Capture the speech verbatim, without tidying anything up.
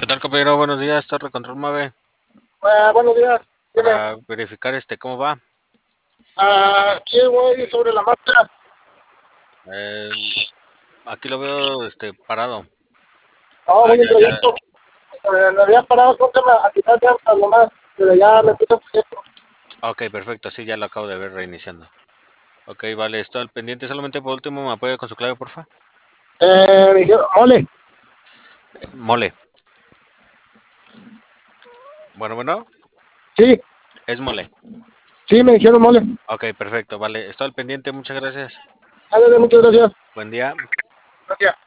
tal, compañero? Buenos días, Torre Control Mave. Ah, buenos días. Dime. Para verificar este cómo va. Ah, aquí voy sobre la marcha. Eh, Aquí lo veo este parado. No, Ah, voy en ya, ya. trayecto. Eh, me había parado con tema a quitar llantas nomás, pero ya me puse el proyecto. Ok, perfecto. Sí, ya lo acabo de ver reiniciando. Ok, vale, estoy al pendiente. Solamente por último, ¿me apoya con su clave, porfa? Eh, me dijeron, mole. Mole. Bueno, bueno, Sí, es mole. sí, me dijeron mole. Ok, perfecto, vale. Estoy al pendiente. Muchas gracias. Ándale, muchas gracias. Buen día. Gracias.